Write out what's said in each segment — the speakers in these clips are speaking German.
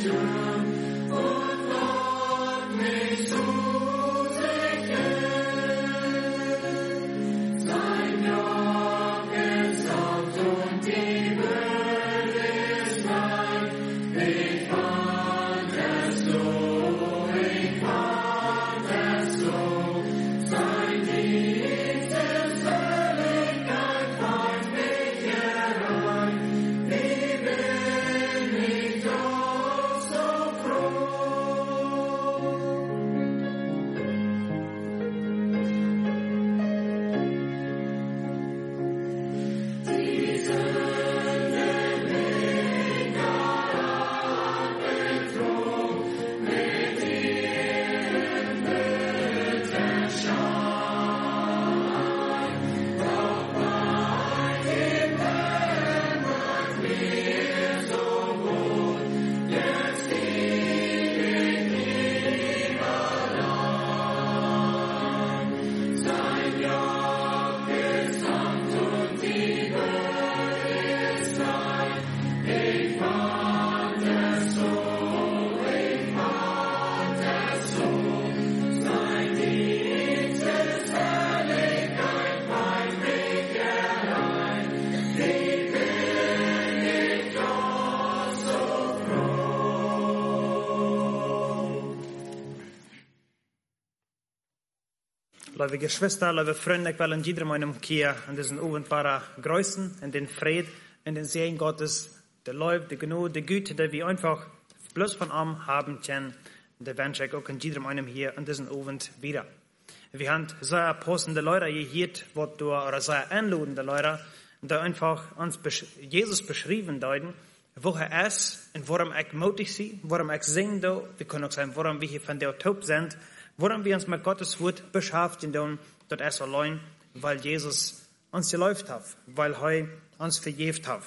Liebe Geschwister, liebe Freunde, ich will in jedem meinem Kirche an diesen unwundbaren Größen, in den Fried, in den Segen Gottes, der Liebe, die Gnade, die Güte, die wir einfach bloß von ihm haben können, der wünsche ich auch in jedem einem hier an diesen Abend wieder. Wir haben sehr passende Leute hier, oder sehr einladende Leute, die einfach uns Jesus beschrieben deuten, wo ist und warum ich mutig bin, warum ich singe, wir können auch sagen, warum wir hier von der Taub sind, warum wir uns mit Gottes Wort beschäftigen, das ist allein, weil Jesus uns geläuft hat, weil er uns vergeben hat.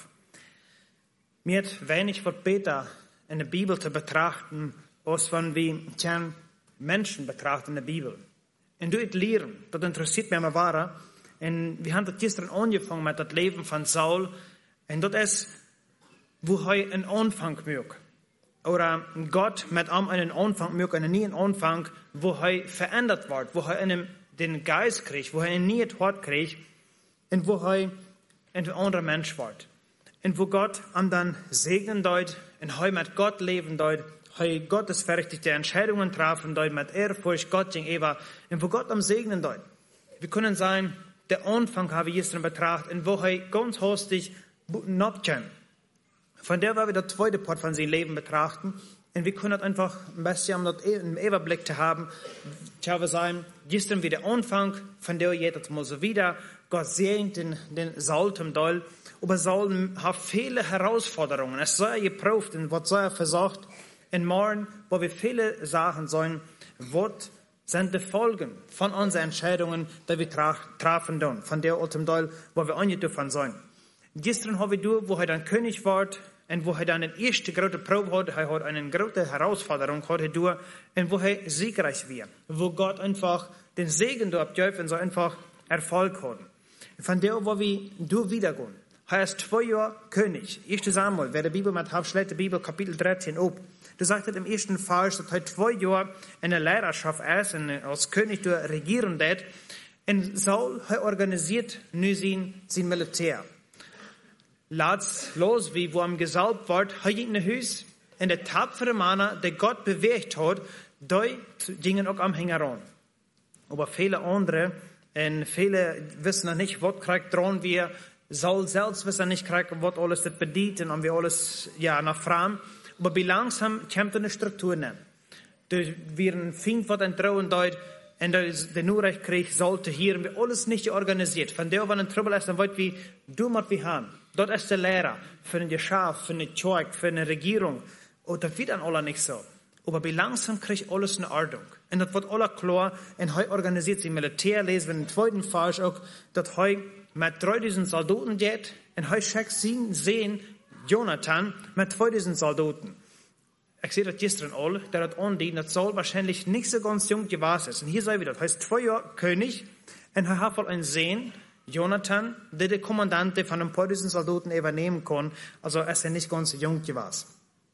Mir hat wenig was besser in der Bibel zu betrachten, als wenn wir Menschen betrachten in der Bibel. Und durch das Lehren, das interessiert mich immer weiter. Und wir haben das gestern angefangen mit dem Leben von Saul. Und das ist, wo er einen Anfang macht. Oder Gott mit ihm einen Anfang macht, einen neuen Anfang, wo er verändert wird, wo er den Geist kriegt, wo er ein neues Wort kriegt und wo er ein anderer Mensch wird. Und wo Gott ihm dann segnen deut und er mit Gott leben deut, er gottesfertigte Entscheidungen treffen deut, mit Ehrfurcht Gott gegenüber und wo Gott am segnen deut. Wir können sagen, der Anfang habe ich gestern betrachtet und wo er ganz hastig abkennt. Von der wir der zweite Part von seinem Leben betrachten. Und wir können einfach ein bisschen einen Überblick zu haben. Ich habe sagen, gestern wieder Anfang, von der jetzt mal so wieder. Gott segnet den Saul zum Teil. Aber Saul hat viele Herausforderungen. Es soll geprüft und was soll versucht. Und morgen, wo wir viele Sachen sollen, was sind die Folgen von unseren Entscheidungen, die wir treffen dann. Von der zum Teil, wo wir angetroffen sollen. Gestern haben wir wo er dann König wird, und wo er dann eine erste große Probe hat, er hat eine große Herausforderung, und wo er siegreich wird. Wo Gott einfach den Segen abgibt und so einfach Erfolg hat. Von der, wo wir wiedergehen. Er ist 2 Jahre König. 1. Samuel, wer die Bibel mit hat, schlägt die Bibel Kapitel 13 ab. Du sagst im ersten Vers, dass er 2 Jahre in der Lehrerschaft ist und als König regieren wird. Und Saul organisiert nun sein Militär. Lass los, wie wo am gesalbt wird, hat in Haus und der tapfere Männer, der Gott bewegt hat, die gingen auch am Hängeron. Aber viele andere, und viele wissen noch nicht, was kriegt dran wir, Saul selbst wissen nicht, was alles das bedient, und wir alles, nach Fragen. Aber wie langsam kommt eine Struktur nehmen. Wir ein Feind, was ein Trauen deut, und der Nurrechtskrieg sollte hier, wir alles nicht organisiert. Von der, wenn ein Trouble ist, dann wollt wie, du mit wir haben. Dort ist der Lehrer für den Geschäft, für den Zeug, für eine Regierung. Und das wird dann alle nicht so. Aber wie langsam kriegt alles in Ordnung. Und das wird alle klar. Und heute organisiert sich Militär, lesen wir in den zweiten Vers auch, dass heute mit 3000 Soldaten geht. Und heute schickt sie sehen, Jonathan mit 2000 Soldaten. Ich sehe das gestern all, der hat andient, dass Saul wahrscheinlich nicht so ganz jung gewesen ist. Und hier sei wieder, das heißt 2 Jahre König. Und er hat wohl einen Sehen, Jonathan, der Kommandante von einem paar Soldaten übernehmen kann, also ist er nicht ganz jung gewesen.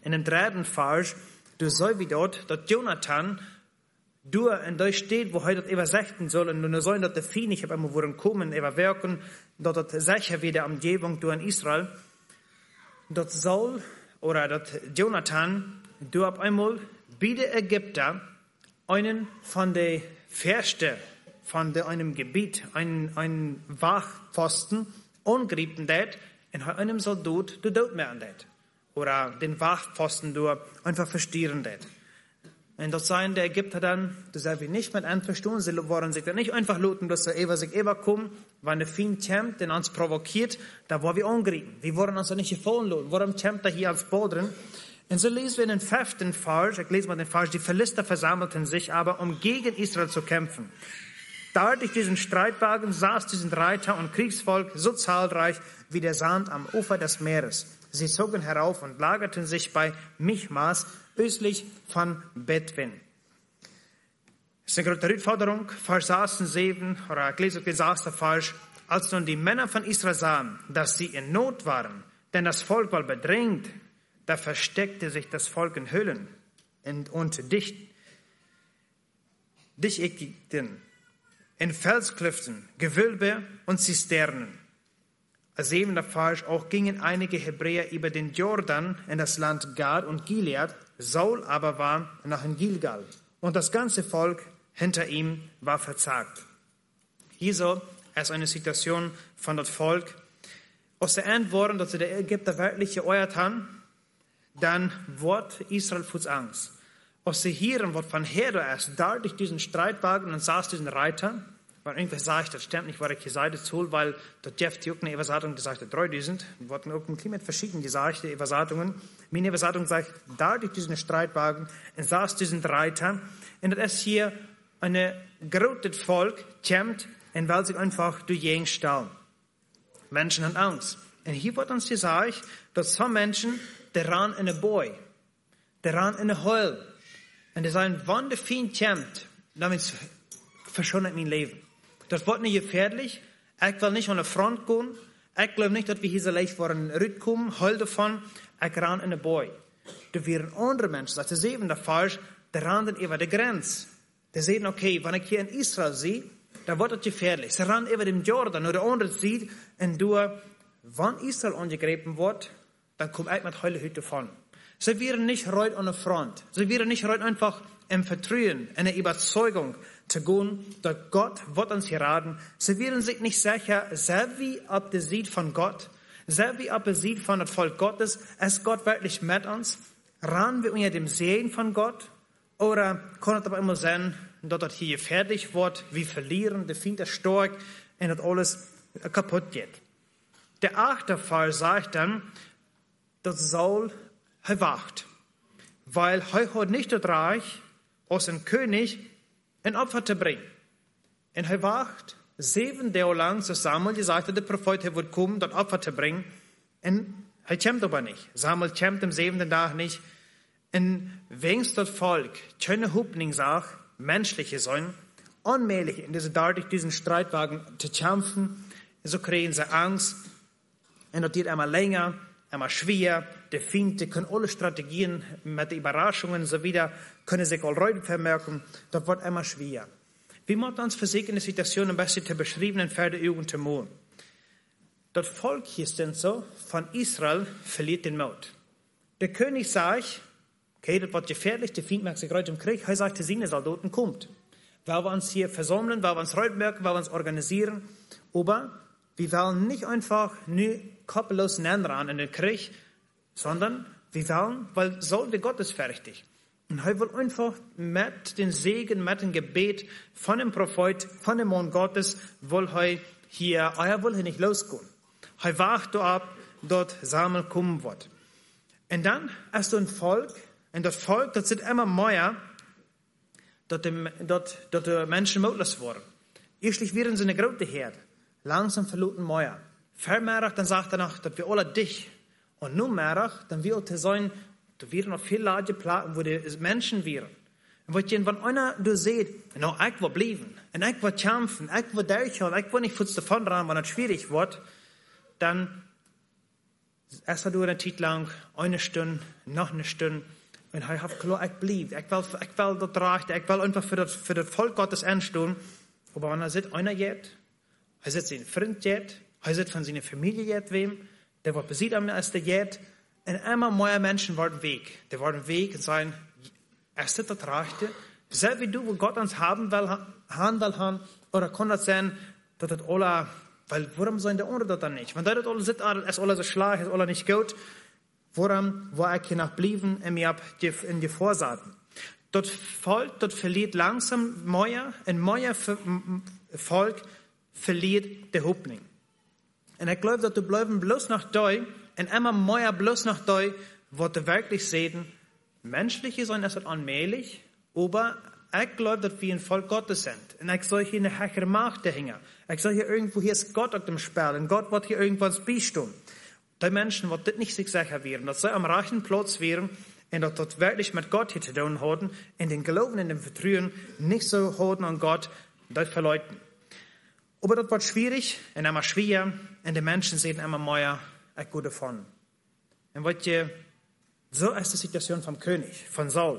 In dem 3. Vers, du soll wie dort, dass Jonathan, du in da steht, wo heute das sagen soll, und du sollen dort der Vieh nicht einmal worin kommen, wirken, dort sicher wieder Umgebung, du in Israel, dort soll, oder dort Jonathan, du ab einmal, biete Ägypter, einen von der Fährste, von einem Gebiet, einen Wachposten, angreifen dat, und einem Soldat, du dort mehr an dat. Oder den Wachposten, du einfach verstieren dat. Und das seien der Ägypter dann, du sagst, wie nicht mit einverstehen, sie wollen sich dann nicht einfach loten, dass sie sich kommen, wenn der Feind kommt, den uns provoziert, da wollen wir angreifen. Wir wollen uns nicht gefallen loten. Warum kommt er hier als Bodren? Und so lesen wir in den 5. Vers, ich lese mal den Vers, die Philister versammelten sich aber, um gegen Israel zu kämpfen. Da durch diesen Streitwagen saß diesen Reiter und Kriegsvolk so zahlreich wie der Sand am Ufer des Meeres. Sie zogen herauf und lagerten sich bei Michmas, östlich von Betwen. Das ist eine große Herausforderung. Vers 7, oder ich lese den Vers, als nun die Männer von Israel sahen, dass sie in Not waren, denn das Volk war bedrängt, da versteckte sich das Volk in Höhlen und Dickichten, in Felsklüften, Gewölbe und Zisternen. Als 7. Vers, auch gingen einige Hebräer über den Jordan in das Land Gad und Gilead, Saul aber war noch in Gilgal. Und das ganze Volk hinter ihm war verzagt. Hier so ist eine Situation von das Volk. Aus der Antworten, dass sie der Ägypter wirklich geäuert haben, dann wird Israel fuß Angst. Als sie hören, was von her ist, da durch diesen Streitwagen und saß diesen Reiter, weil irgendwer sagt, das stimmt nicht, was ich gesagt habe, weil der Jeff die auch eine Übersetzung gesagt hat, 3000, wurden auch ein Klima verschieden gesagt, die Übersetzungen. Meine Übersetzung sagt, da durch diesen Streitwagen und saß diesen Reiter, und das ist hier eine großes Volk, kämpft, und weil sie einfach durch jeden stellen. Menschen haben Angst. Und hier wird uns gesagt, dass so Menschen, der ran in eine Boy, der ran in eine Heul, und die sagen, wann der Feind kämpft, damit verschont mein Leben. Das wird nicht gefährlich. Ich will nicht an der Front gehen. Ich glaube nicht, dass wir hier so leicht vor einen Rück kommen, heul davon, ich ran in eine Boy. Da wären andere Menschen, das ist 7. Vers, die rannen über die Grenze. Die sehen, okay, wenn ich hier in Israel sehe, da wird es gefährlich. Sie rennen über den Jordan oder andere sieht, und du, wenn Israel angegriffen wird, dann komme ich mit Heule davon. Sie wären nicht reut an der Front. Sie wären nicht reut einfach im Vertrauen, in der Überzeugung zu gehen, dass Gott wird uns geraten. Sie wären sich nicht sicher, selbst wie ab der Sieg von Gott, selbst wie ab der Sieg von dem Volk Gottes, ist Gott wirklich mit uns? Rannen wir unter dem Segen von Gott? Oder kann es aber immer sein, dass das hier fertig wird, wir verlieren, der Feind ist stark und das alles kaputt geht. Der 8. Fall sagt dann, dass Saul wacht, weil er hat nicht das Reich, aus dem König ein Opfer zu bringen. Und er wacht 7 Tage lang zu Samuel, die sagte, der Prophet wird kommen, das Opfer zu bringen. Und er kommt aber nicht. Samuel kommt am 7. Tag nicht. Und wegen das Volk, keine Hupning-Sache, menschliche sein, allmählich in diesen Streitwagen zu kämpfen, so kriegen sie Angst. Und das geht einmal länger, einmal schwer. Der Feind, die können alle Strategien mit den Überraschungen und so wieder, können sich all Leute vermerken. Das wird einmal schwer. Wie macht uns versichern, die Situation am besten zu beschreiben und für die Augen zu machen? Das Volk hier ist denn so, von Israel verliert den Mut. Der König sagt, okay, das wird gefährlich, der Feind merkt sich heute im Krieg. Er sagt, seine Soldaten kommt. Weil wir uns hier versammeln, weil wir uns Leute merken, weil wir uns organisieren. Aber wir wollen nicht einfach nur kopflos ran in den Krieg, sondern wir wollen, weil Sohn der Gottes fertig. Und er will einfach mit den Segen, mit dem Gebet von dem Prophet, von dem Mann Gottes, will er will nicht losgehen. Er wacht ab, dort Samuel kommen wird. Und dann hast du ein Volk, und das Volk, das sind immer mehr, dort die Menschen mutlos wurden. Erstlich wären sie eine große Herde. Langsam verluten mehr. Vermehrach, dann sagt er noch, dass wir alle dich. Und nun mehrach, dann wird es sein, da wären noch viel large Platten, wo die Menschen wären. Und wenn einer du seht, no, ich will bleiben, und ich will kämpfen, ich will durchhalten, ich will nicht kurz davon ran, wenn es schwierig wird, dann erst hat eine Zeit lang, eine Stunde, noch eine Stunde. Und ich habe klar, ich bleibe. Ich will dort reichen. Ich will einfach für das Volk Gottes anstehen. Aber wenn sitzt einer jetzt, sitzt sein Freund jetzt, sitzt von seiner Familie jetzt wem, der wird besiegt als der jetzt. Und immer mehr Menschen werden weg. Die werden weg und sagen, erst das reicht. Selbst wie du, wo Gott uns haben will, oder kann das sein, dass das alle, weil warum sollen die anderen das dann nicht? Wenn das alle sitzt, ist alles so schlecht, ist alles nicht gut. Warum war ich hier noch blieben in die Vorsaten? Das Volk, das verliert langsam mehr, und mehr Volk verliert die Hoffnung. Und ich glaube, dass du bleiben bloß noch da, und immer mehr bloß noch da, wo du wirklich sehen, menschliche sein ist allmählich, aber ich glaube, dass wir ein Volk Gottes sind. Und ich soll hier eine höhere Macht hängen. Ich soll hier irgendwo, hier ist Gott auf dem Spiel, und Gott wird hier irgendwas beistehen. Die Menschen, die das nicht sich sicher wären, dass sie am reichen Platz wären, und dass das wirklich mit Gott hier zu tun haben, in den Glauben, in dem Vertrauen, nicht so haben an Gott, das verleugnen. Aber das wird schwierig und immer schwieriger, und die Menschen sehen immer mehr gut davon. Und weißt du, so ist die Situation vom König, von Saul.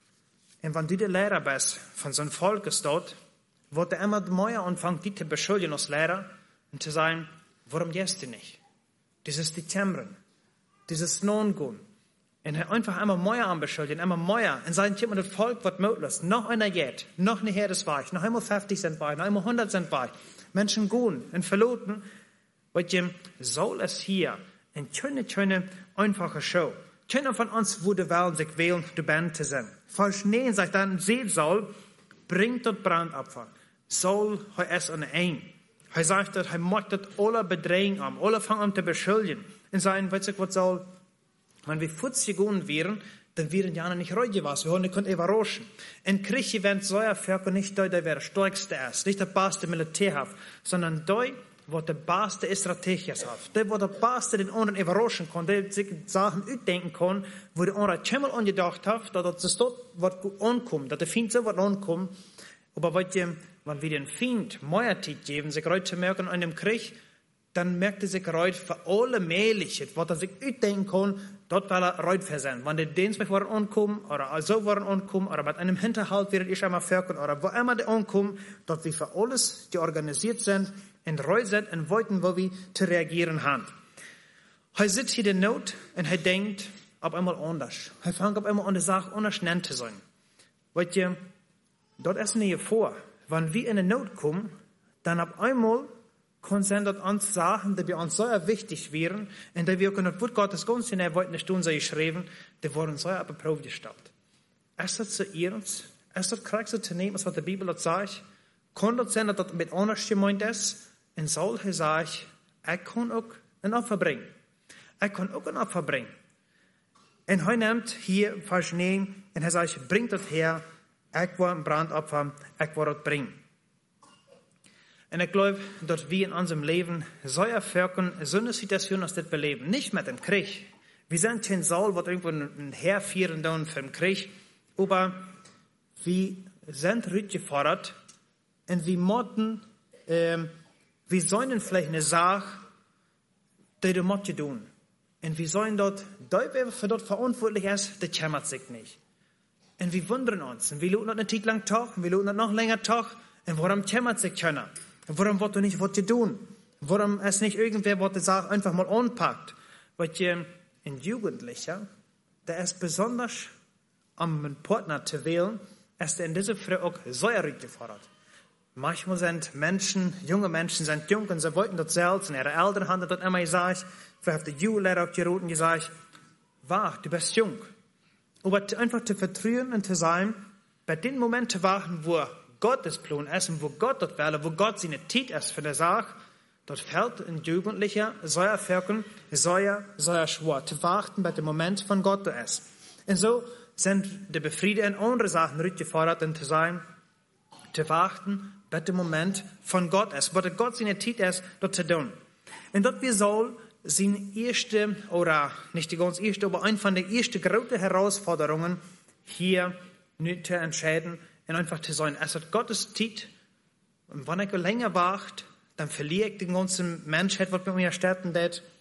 Und wenn du der Lehrer bist, von so einem Volk ist dort, wird er immer mehr anfangen, die zu beschuldigen als Lehrer, und zu sagen, warum gehst du nicht? Dieses Dezembern, dieses Non-Gun. Und er einfach immer mehr anbeschuldigen, immer mehr. Und sagen, das Volk wird mutlos. Noch einer geht, noch eine Herde ist weich, noch einmal 50 sind weich, noch einmal 100 sind weich. Menschen gehen und verloten. Weil Saul ist hier eine schöne, einfache Show. Keiner von uns würde wählen, sich wählen, die Band zu sein. Falsch nehmen, sagt dann, seht Saul, bringt dort Brandopfer. Saul, er ist ein. Er sagt, er macht das alle Bedrängen an, alle fangen an zu beschuldigen. Und sagen, weißt du, was Saul, wenn wir 40 gehen wären, dann wären ja nicht ruhig was. Wir können überraschen. In Krieg werden solche Völker nicht da, der der stärkste ist, nicht der beste Militärhaft, sondern da, wo der beste Strategie hat. Der, wo der beste den anderen überraschen kann, der sich Sachen ausdenken kann, wo der andere schon angedacht hat, dass das dort was ankommt, dass der Feind so was ankommt. Aber wenn wir den Feind mehr Zeit geben, sich heute zu merken an dem Krieg, dann merkt er sich heute für alle Mögliche, was er sich ausdenken kann, dort will er heute versenden. Wenn die Dienstag ankommen, oder so ankommen, oder mit einem Hinterhalt wird ich einmal verkaufen, oder wo immer die ankommen, dort wir für alles, die organisiert sind, und treu sind, und wollten, wo wir zu reagieren haben. Er sitzt hier in der Not, und er denkt, auf einmal anders. Er fängt auf einmal an, die Sache anders schnell zu sein. Weißt du, dort ist mir vor, wenn wir in der Not kommen, dann auf einmal kann sein, dass uns Sachen, die bei uns so wichtig wären, und die wir können Wort Gottes ganz in der Welt nicht tun, so geschrieben, die wurden so auf die Probe gestellt. Ist das zu ernst? Ist das korrekt so zu nehmen, was die Bibel sagt? Kann das sein, dass das mit anders gemeint ist? Und Saul sagt, ich kann auch ein Opfer bringen. Ich kann auch ein Opfer bringen. Und er nimmt hier Vers 9, und er sagt, bringt das her, ich will ein Brandopfer, ich will das bringen. Und ich glaube, dass wir in unserem Leben so erfahren, so eine Situation, als das beleben. Nicht mit dem Krieg. Wir sind kein Saul, was irgendwo ein Heer führen dann für den Krieg. Aber wir sind gefordert und wir mochten, wir sollen vielleicht eine Sache, die du musst tun. Und wir sollen dort, wer für dort verantwortlich ist, der kümmert sich nicht. Und wir wundern uns. Und wir schauen eine Zeit lang Tag, und wir schauen noch länger Tag. Und warum kümmert sich keiner? Und warum wird du nicht was tun? Warum ist nicht irgendwer, was die Sache einfach mal anpackt? Weil ein Jugendlicher, der ist besonders einen Partner zu wählen, ist in dieser Frage auch sehr gefordert. Manchmal sind Menschen, junge Menschen sind jung und sie wollten das selbst. Und ihre Eltern haben das immer gesagt. Vielleicht hat der Jugendlehrer auf die Routen gesagt, wach, du bist jung. Aber einfach zu vertrauen und zu sein, bei den Momenten zu warten, wo Gottes Plan ist und wo Gott das will, wo Gott seine Zeit ist für die Sache, dort fällt ein Jugendlicher, soll er wirken, soll er schwör, zu warten, bei dem Moment von Gott ist. Und so sind die Befrieder in andere Sachen gefordert, und zu sein, zu warten, bei dem Moment von Gott ist, wo Gott seine Zeit ist, dort zu tun. Und dort wir soll seine erste, oder nicht die ganz erste, aber eine von den ersten großen Herausforderungen hier nicht zu entscheiden, und einfach zu sein, es hat Gottes Zeit, und wenn ich länger wacht, dann verliere ich den ganzen Menschheit, was bei mir sterben wird.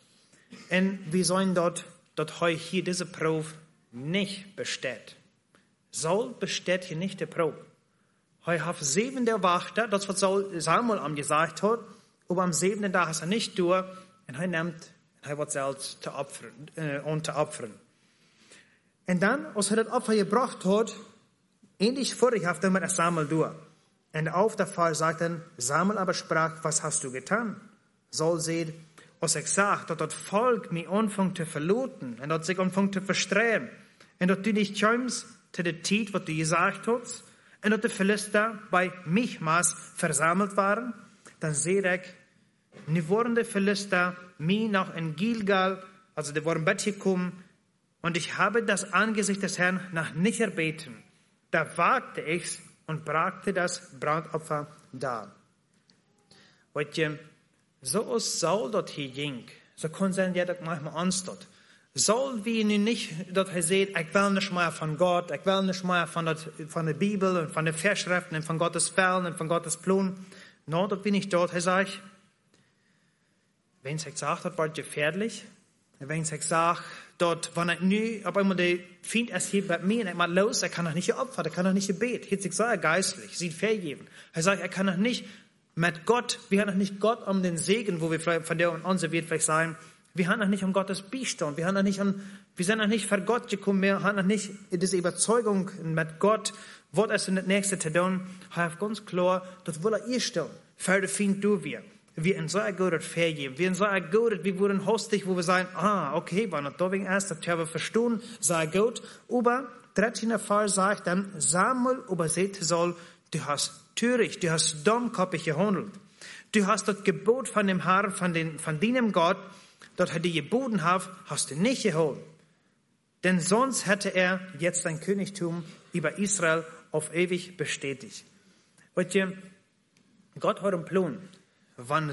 Und wir sollen dort hier diese Probe nicht besteht. Saul besteht hier nicht die Probe. Er hat 7 der Wachter, das was Samuel am gesagt hat, aber am 7. Tag ist er nicht durch und er wird selbst zu opfern. Und dann, als er das Opfer gebracht hat, ähnlich vorher hat er mit Samuel durch. Und auf der Fall sagt dann, Samuel aber sprach, was hast du getan? Saul sagt, als ich sag, dass das Volk mich anfängt zu verluten und dass sich anfängt zu verstrehen und dass du nicht kommst zu der Zeit, was du gesagt hast und dass die Philister bei Michmas versammelt waren, dann sehe ich, nu waren die Philister mir noch in Gilgal, also die waren Bett gekommen und ich habe das Angesicht des Herrn noch nicht erbeten. Da wagte ich's und brachte das Brandopfer dar. Weißt du, so als Saul dort hier ging, so kann sein, ja, das manchmal ansteht. Saul wie nun nicht, dass er sagt, ich will nicht mehr von Gott, ich will nicht mehr von der Bibel und von den Verschriften und von Gottes Fällen und von Gottes Plan. No, dort bin ich dort, er sagt, wenn ich sage, das wird gefährlich, wenn ich sage, dort, wenn ich nu, auf einmal der Feind ist hier bei mir, und ich mal los, er kann doch nicht opfern, er kann doch nicht gebeten, hier sich sehr geistlich, sieht vergeben. Er sagt, er kann doch nicht mit Gott, wir haben noch nicht Gott um den Segen, wo wir vielleicht von der und unser wird vielleicht sein. Wir haben noch nicht um Gottes Beistand. Wir sind noch nicht vor Gott gekommen. Wir haben noch nicht diese Überzeugung mit Gott, was ist in das Nächste zu tun. Ich habe ganz klar, das will er stellen. Für den Feind tun wir. Wir sind so gut vergeben. Wir sind so gut, wir wurden hostig, wo wir sagen, okay, wenn das da wegen ist, das haben wir verstanden, sei gut. Aber, 13. Fall sagt dann, Samuel übersät soll, du hast töricht, du hast dummköpfig gehandelt. Du hast das Gebot von dem Herrn, von deinem Gott, das er dir geboten hat, hast du nicht geholt. Denn sonst hätte er jetzt sein Königtum über Israel auf ewig bestätigt. Weißt du, Gott hat einen Plan. Wenn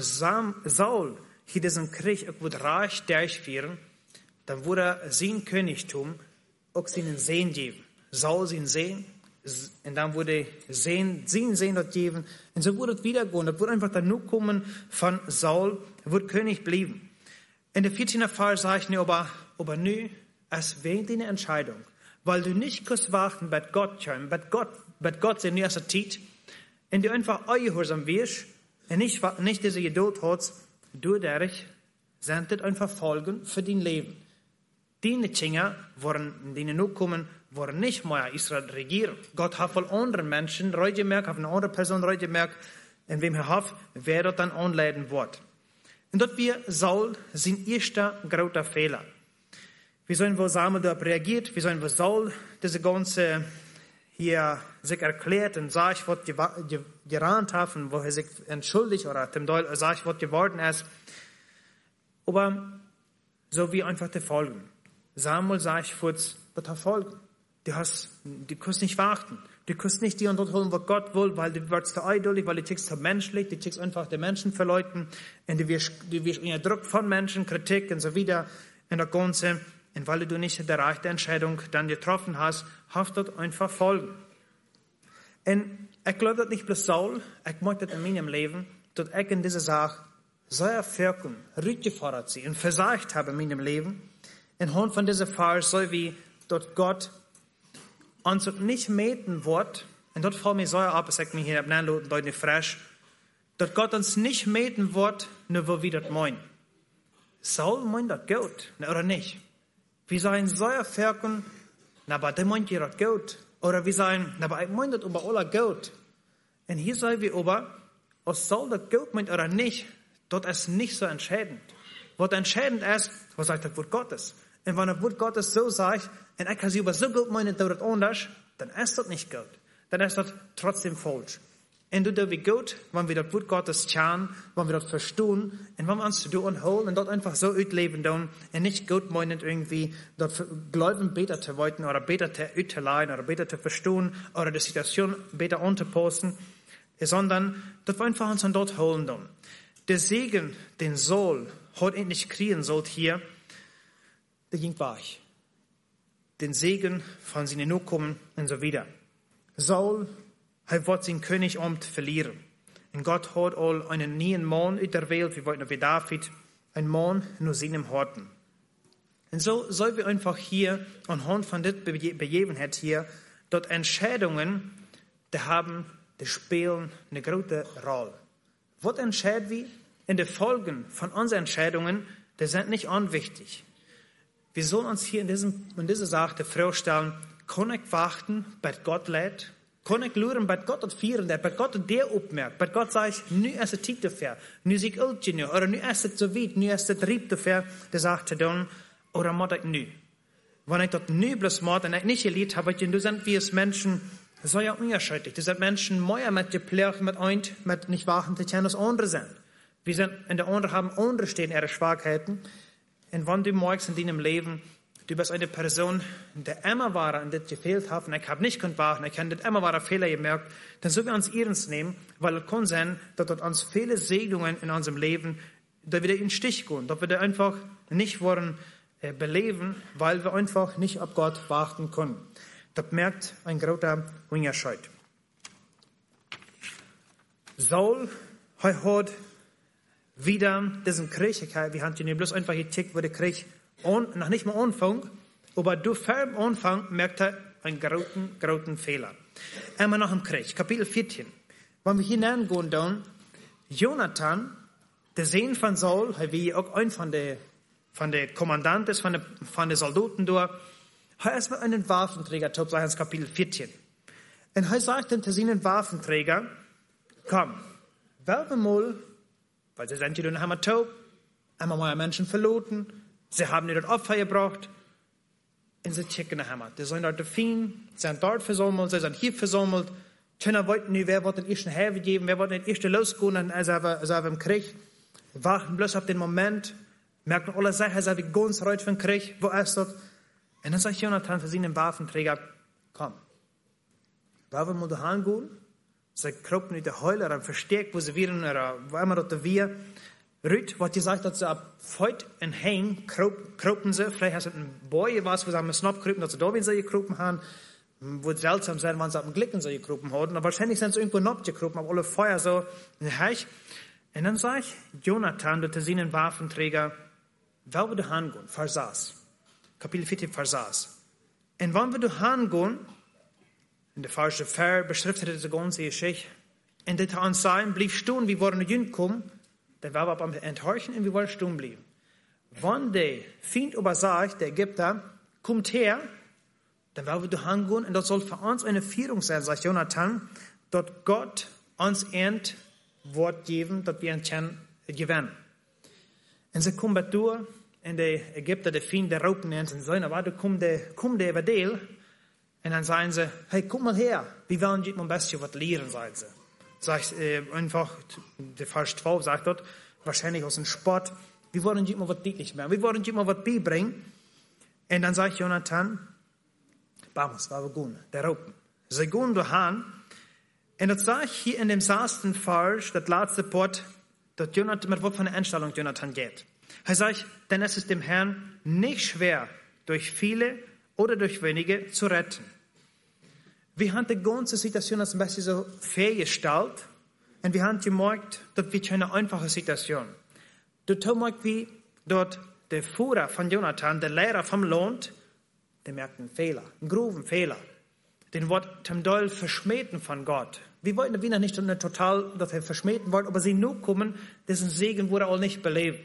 Saul hier diesen Krieg wird reich durchführen, dann würde er sein Königtum auch seinen Sehen geben. Saul sein Sehen, und dann würde sein Sehen dort geben. Und so würde es wieder gehen. Das würde einfach dann nur kommen von Saul, wird König bleiben. In der 14. Fall sage ich nur, aber nu, es wäre deine Entscheidung. Weil du nicht kannst warten, bis Gott kommt, bis Gott seine erste Zeit, und du einfach eingehorsam wirst, und nicht diese Geduld hast, du dadurch sind das einfach Folgen für dein Leben. Deine Kinder, die noch kommen, wollen nicht mehr Israel regieren. Gott hat wohl anderen Menschen gemerkt, hat eine andere Person gemerkt, in wem er hat, wer dort dann anleiten wird. Und dort wir Saul sein erster großer Fehler. Wie sollen wir Samuel darauf reagiert? Wie sollen wir Saul diese ganze hier sich erklärt und sagt, was gerannt hat und wo er sich entschuldigt oder dem Deul sagt, was geworden ist. Aber so wie einfach die Folgen. Samuel sagt kurz, was hat Folgen? Du kannst nicht warten. Du kannst nicht dir und dort holen, was Gott will, weil du wirst zu eidolig, weil du tickst zu menschlich, du tickst einfach die Menschen verleuten und du wirst unter Druck von Menschen, Kritik und so wieder in der Ganze. Und weil du nicht die rechte Entscheidung dann getroffen hast, hat das einfach Folgen. Und ich glaube das nicht bloß Saul, ich möchte das in meinem Leben, dass ich in dieser Sache sehr erfolgreich, rückgefordert sie und versagt habe in meinem Leben. Anhand von dieser Fall, so wie dort Gott uns nicht meten wird, und dort fällt mir so ab, dass ich mich hier abnehme, Leute frisch, dass Gott uns nicht meten wird, nur wo wir das meinen. Saul meint das gut, oder nicht? Wir sagen so erfolgreich, aber der meint ja das gut. Oder wir sagen, aber ich meine das über alle gut. Und hier sagen wir aber, ob Saul das gut meint oder nicht, das ist nicht so entscheidend. Was entscheidend ist, was sagt das Wort Gottes. Und wenn das Wort Gottes so sagt, und ich kann sie über so gut meinen, das anders, dann ist das nicht gut. Dann ist das trotzdem falsch. Und du darfst gut, wenn wir das Wort Gottes kennen, wenn wir das verstehen, und wenn wir uns zu tun holen und dort einfach so ausleben tun, und nicht gut meinen, irgendwie, dort Glauben besser zu wollen, oder besser zu utilieren, oder besser zu verstehen, oder die Situation besser anzupassen, sondern, dass wir einfach uns dort holen tun. Der Segen, den Saul heute endlich kriegen sollte hier, der ging weich. Den Segen von seinen Nachkommen und so wieder. Saul, er wird seinen Königamt verlieren. Und Gott hat all einen neuen Mann erwählt, wie wollten wir David, ein Mann nur seinem Horten. Und so sollen wir einfach hier anhand von der Begebenheit hier, dort Entscheidungen, die spielen eine große Rolle. Was entscheiden wir? In den Folgen von unseren Entscheidungen, die sind nicht unwichtig. Wir sollen uns hier in dieser Sache die Frage stellen, kann ich warten, bei Gott lädt? Kann ich luren, bei Gott und vieren, bei Gott der opmerkt? Bei Gott sage ich, nu ist es Zeit dafür, nu ist ich alt genug, oder nu ist es so weit, nu ist es Rieb dafür, die Sache zu tun, oder muss ich nu? Wenn ich das nu bloß mache und ich nicht geliebt habe, du sind wir als Menschen, das soll ja unterschiedlich. Das sind Menschen mehr mit gepflegt, mit nicht warten zu können, als andere sind. Wir sind, in der anderen haben andere stehen ihre Schwachheiten. Und wenn du merkst in deinem Leben, du bist eine Person, die immer war und das gefehlt hat, und ich habe nicht können warten, ich habe das immer war Fehler gemerkt, dann sollen wir uns ernst nehmen, weil es kann sein, dass dort uns viele Segnungen in unserem Leben, da wieder in den Stich gehen, dass wir da einfach nicht wollen beleben, weil wir einfach nicht auf Gott warten können. Das merkt ein großer Unterschied. Saul hat wieder diesen Krieg, wir haben ihn bloß einfach getickt, wo der Krieg noch nicht mal anfängt, aber durch ferm Anfang merkt er einen großen Fehler. Einmal nach dem Krieg, Kapitel 14. Wenn wir hineingehen, dann, Jonathan, der Sohn von Saul, wie auch ein von der Kommandanten, von der Soldaten dort, er ist mit einem Waffenträger, top sei Kapitel 14. Und er sagt dann zu seinen Waffenträger, komm, werfe mal, weil sie sind ja dann einmal tot, einmal mal Menschen verloren, sie haben nicht das Opfer gebracht, und sie checken nach einmal. Die sind dort fein, sind dort versammelt, sie sind hier versammelt, keiner wollte nicht, wer wird den ersten Herr geben, wer wird den ersten losgehen, als er im Krieg, warten bloß auf den Moment, merken alle Sachen, er sei ganz reut vom Krieg, wo ist das? Und dann sagt Jonathan für seinen Waffenträger, komm, wollen wir mal daheim gehen? Sie kropen nicht der Heuler, am Versteck, wo sie wären, oder wo immer dort wir. Rüt, was gesagt hat, sie ab heute in Heim kropen sie, vielleicht hast du ein Boy, was, wo sie am Snop kropen, dass sie da, wenn sie gekropen haben, wo es seltsam sein, wenn sie am Glicken so gekropen haben, aber wahrscheinlich sind sie irgendwo noch gekropen, aber alle Feuer so in der Heich. Und dann sag ich, Jonathan, der seinen Waffenträger, wollen wir daheim gehen, Versas. Kapitel 14, Versas. Und wenn wir daheim gehen, in der falsche Vers beschriftet diese ganze Geschichte. Und das an sein, blieb stehen, wir wollen nicht kommen, dann war wir am Enthorchen und wir wollen stehen bleiben. Wenn der Feind aber sagt, der Ägypter, kommt her, dann wollen wir daheim gehen und das soll für uns eine Führung sein, sagt Jonathan, dass Gott uns Wort geben, dass wir gewinnen. Und sie kommen durch, und der Ägypter, der Feind, der Raupen nennt und sagen, aber da kommt der Evangel. Und dann sagen sie, hey, guck mal her, wir wollen jetzt mal ein bisschen was lernen, sagen sie. Sagt einfach, der Vers 12 sagt dort, wahrscheinlich aus dem Sport, wir wollen jetzt mal was deutlich machen, wir wollen jetzt mal was beibringen. Und dann sagt Jonathan, vamos, wir gehen, der Raupen. Sie gehen dahin, und das sage ich hier in dem 6. Vers, das letzte Part, dass Jonathan, mit was für eine Einstellung Jonathan geht. Er sagt, denn es ist dem Herrn nicht schwer, durch viele oder durch wenige zu retten. Wir haben die ganze Situation als ein bisschen so festgestellt und wir haben gemerkt, dass wir keine einfache Situation. Dort merkt wie dort der Führer von Jonathan, der Lehrer vom Land, der merkt einen Fehler, einen groben Fehler. Den wird zum Teil verschmähten von Gott. Wir wollten wieder nicht total, dass er verschmähten wollte, aber sie nur kommen, dessen Segen wurde auch nicht belebt.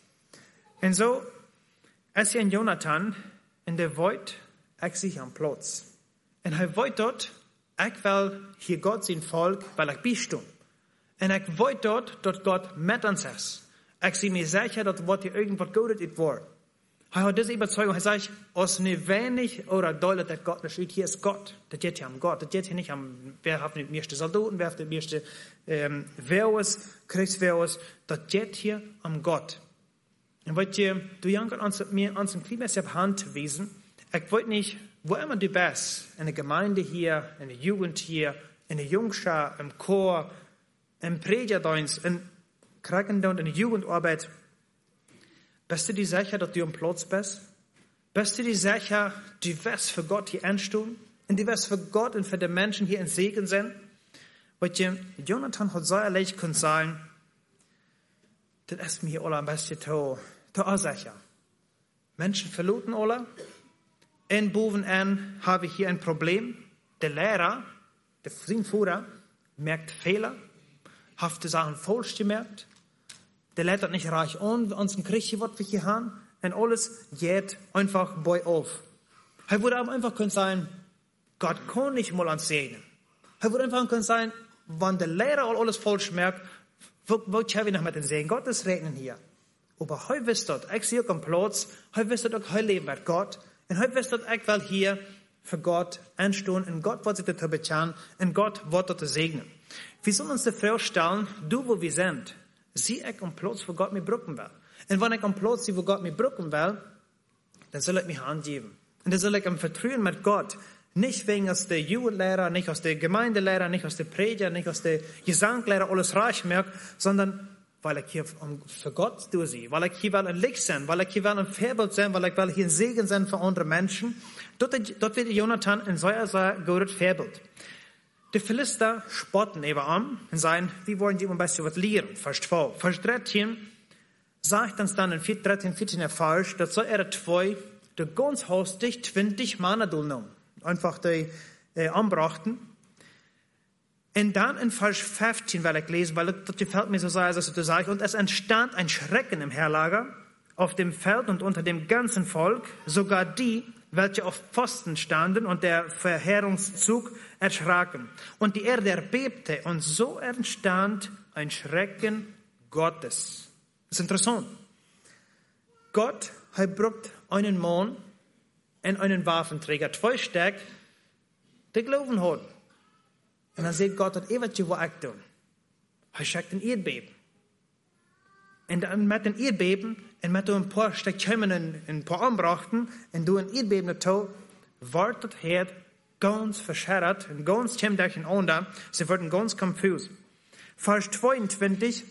Und so, als ein Jonathan in der Welt, ich sich am Platz. Und er wollte dort, ich will hier Gott sein Volk, weil ich bestimme. Und ich wollte dort, dass Gott mit uns ist. Ich sehe mir sicher, dass was hier irgendwas Gutes ist war. Er hat diese Überzeugung, er sagt, aus nicht wenig oder deutlich, dass Gott nicht steht, hier ist Gott. Das geht hier am Gott, das geht hier nicht am, wer hat die ersten Soldaten, wer hat die ersten Wehrers, Kriegswehrers, das geht hier am Gott. Und wollt ihr, du kannst mir uns ein kleines bisschen Hand wiesen. Ich wollte nicht, wo immer du bist, in der Gemeinde hier, in der Jugend hier, in der Jungschar, im Chor, im Predigerdienst, in Krankendorf, in der Jugendarbeit, bist du dir sicher, dass du am Platz bist? Bist du dir sicher, du wirst für Gott hier einstehen? Und du wirst für Gott und für die Menschen hier ein Segen sein? Weil Jonathan hat so ehrlich können sagen, das ist mir alle ein bisschen zu unsicher. Menschen verluten alle. In bovenaan habe ich hier ein Problem. Der Lehrer, der Führer, merkt Fehler, hat die Sachen falsch gemerkt. Der lädt das nicht reich an, uns ein Krieg, was wir hier haben. Und alles geht einfach bei auf. Er würde aber einfach können sagen, Gott kann nicht mal uns segnen. Er würde einfach können sagen, wenn der Lehrer alles falsch merkt, wo haben wir noch mit dem Segen Gottes reden hier? Aber heute wisst ihr, ich sehe am Platz, heute wisst ihr, ich lebe mit Gott. Und heute wisst ihr, ich will hier für Gott einstehen. Und Gott wird sich das bezahlen. Und Gott wird das segnen. Wir sollen uns die Frage stellen, du, wo wir sind, sehe ich am Platz, wo Gott mich brücken will. Und wenn ich am Platz sehe, wo Gott mich brücken will, dann soll ich mich angeben. Und dann soll ich am Vertrauen mit Gott, nicht wegen aus der Jugendlehrer, nicht aus der Gemeindelehrer, nicht aus der Prediger, nicht aus der Gesanglehrer alles reich merke, sondern weil ich hier für Gott durchsehe, weil ich hier will ein Licht sein, weil ich hier will ein Vorbild sein, weil ich will hier ein Segen sein für andere Menschen. Dort wird Jonathan ein sehr gutes Vorbild. Die Philister spotten eben an und sagen, wir wollen dir ein bisschen was lehren. Vers 2. Vers 13 sagt uns dann in 13, 14 Vers, dass so zwei, der ganz hastig 20 Männer durchnehmen. Einfach die anbrachten. Und dann in Vers 15 will ich lesen, weil das gefällt mir so sehr, dass du sagst, und es entstand ein Schrecken im Heerlager auf dem Feld und unter dem ganzen Volk, sogar die, welche auf Pfosten standen und der Verheerungszug erschraken. Und die Erde erbebte und so entstand ein Schrecken Gottes. Das ist interessant. Gott hat braucht einen Mann und einen Waffenträger, zwei Stück, die Glauben haben. Und dann sagt Gott, das wird was ich tun. Er schickt ein Erdbeben. Und dann mit dem Erdbeben und mit ein paar Stückchen ein paar Anbrachten und durch ein Erdbeben dazu, wird das Herd ganz verschärft und ganz durcheinander. Sie werden ganz confused. Vers 22,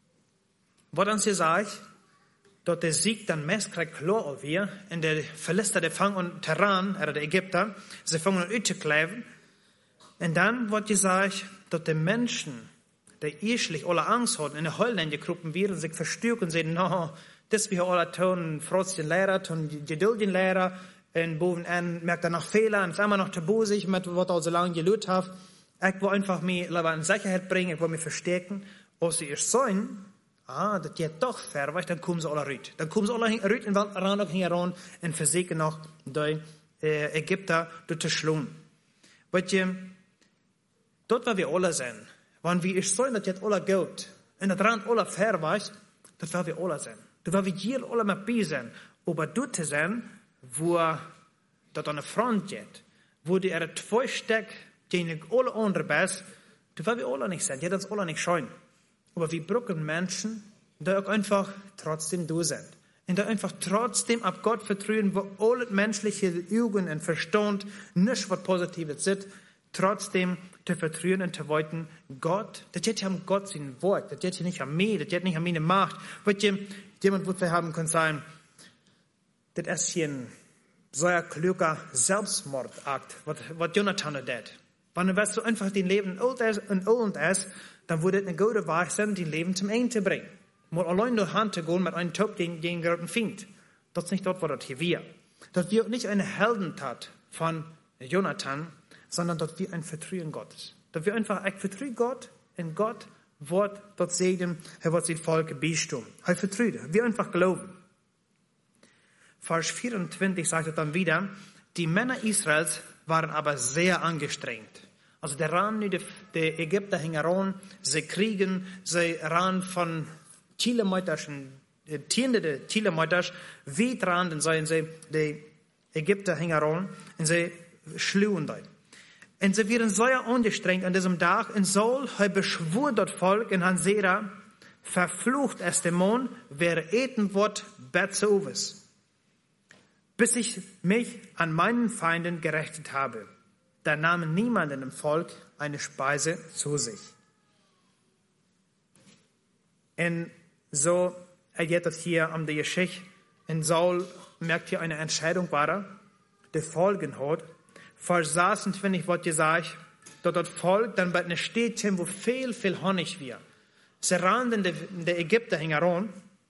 wo dann sie sagt, dass der Sieg dann meistens klar auf wir, und der Philister, der fangen an Terran, oder der Ägypter, sie fangen an auszukleven. Und dann wird gesagt, dass die Menschen, die erstlich alle Angst hatten, in der Heulen gekruppen werden, sich verstärken und sagen, no, das wir alle tun, Frotz den Lehrer, tun Geduld den Lehrer, und bovenaan merkt er noch Fehler, und ist immer noch tabu sich, mit was er so lange gelöst hat. Ich will einfach mich lieber in Sicherheit bringen, ich will mich verstärken, als sie erst sein, das geht doch fair, weißt, dann kommen sie alle raus. Dann kommen sie alle raus und ran auch heran und versuchen noch die Ägypter zu schlagen. Weißt du, dort, wo wir alle sind, wenn wir erst sein, dass jetzt alle gut und das Rand alle fair weiß, das will wir alle sein. Das will wir hier alle mit bei sein. Aber dort zu sein, wo das an der Front geht, wo die zwei Stück gegen alle anderen bist, das will wir alle nicht sein. Die hat uns alle nicht scheuen. Aber wir brauchen Menschen, die auch einfach trotzdem da sind. Und die einfach trotzdem auf Gott vertrauen, wo alle menschliche Augen und Verstand nicht was Positives sind, trotzdem zu vertrauen und zu wollen, Gott, das geht ja um Gott sein Wort, das geht ja nicht an mir, das geht nicht an meine Macht. Weißt du, jemand wird haben können sagen, das ist hier ein sehr kluger Selbstmordakt, was Jonathan hat. Wenn du einfach dein Leben alt ist, dann würde es eine gute Wahl sein, dein Leben zum Ende zu bringen. Mal allein durch Hand zu gehen mit einem Top gegen einen Feind. Das ist nicht dort, wo das hier wir. Das wir nicht eine Heldentat von Jonathan, sondern dass wir ein Vertrauen Gottes. Dass wir einfach ein Vertrauen Gott und Gott wird dort segnen, er wird sein Volk beistehen. Er vertraut, wir einfach glauben. Vers 24 sagt er dann wieder, die Männer Israels waren aber sehr angestrengt. Also der ran nu de Ägypter heran, sie kriegen, sie ran von Kilometers, tiende Kilometers, weit ran, dann seien sie, die Ägypter heran, und sie schlugen da. Und sie werden sehr angestrengt an diesem Tag, und Saul hat beschworen das Volk in Hansera, verflucht es der Mann, wer eten wird, Betzuves, bis ich mich an meinen Feinden gerichtet habe. Da nahm niemand in dem Volk eine Speise zu sich. Und so geht es hier um die Geschichte. Und Saul merkt hier eine Entscheidung war, die Folgen hat. Vers 26 wird gesagt, dass das Volk dann bei einem Städtchen, wo viel Honig wir. Sie randen de Ägypter heran.